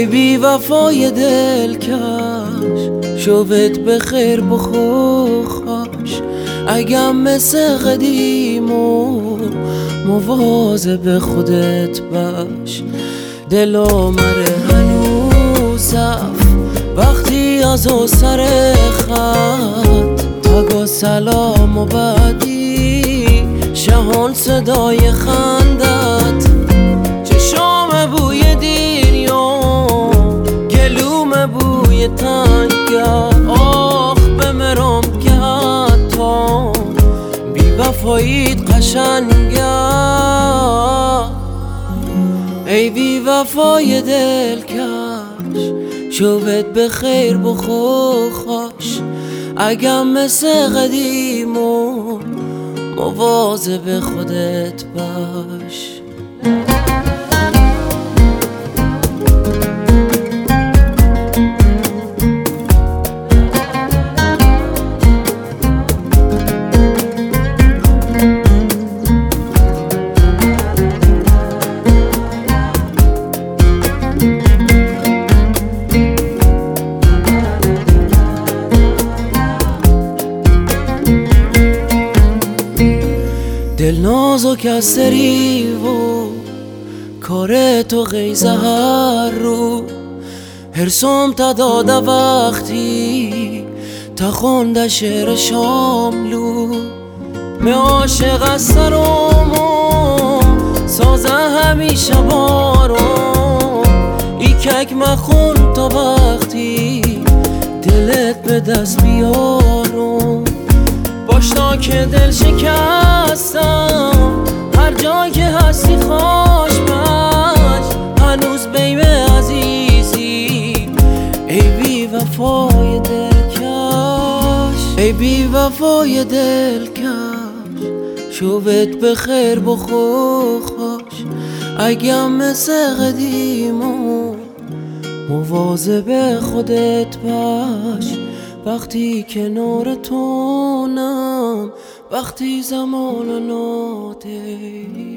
بی وفای دلکش شوت بخیر بخوش اگم مثل قدیم و مواظب خودت باش. دلو مره هنوزم وقتی از او سر خط تگو سلام و بعدی شهان صدای خندت چشام بوی دینیا گلوم بوی تنگه آخ بمرم که حتی بی وفاییت قشنگه. ای بی وفای دلکش شوت بخیر بخوش اگم مثل قدیم و مواظب خودت باش. دل نازک از سری و کار تو غیزه هر رو هرسم تا داده وقتی تا خونده شعر شاملو می عاشق از سرم و سازه همیشه بارم ایکک مخون تا وقتی دلت به دست بیارم باشتا که دل شکستم هر جای که هستی خوش باش هنوز بیمه عزیزی. ای بی وفای دلکش ای بی وفای دلکش شوت بخیر بخوش اگم مثل قدیم و مواظب خودت باش. وقتی کنار تونم وقتی زمان ناده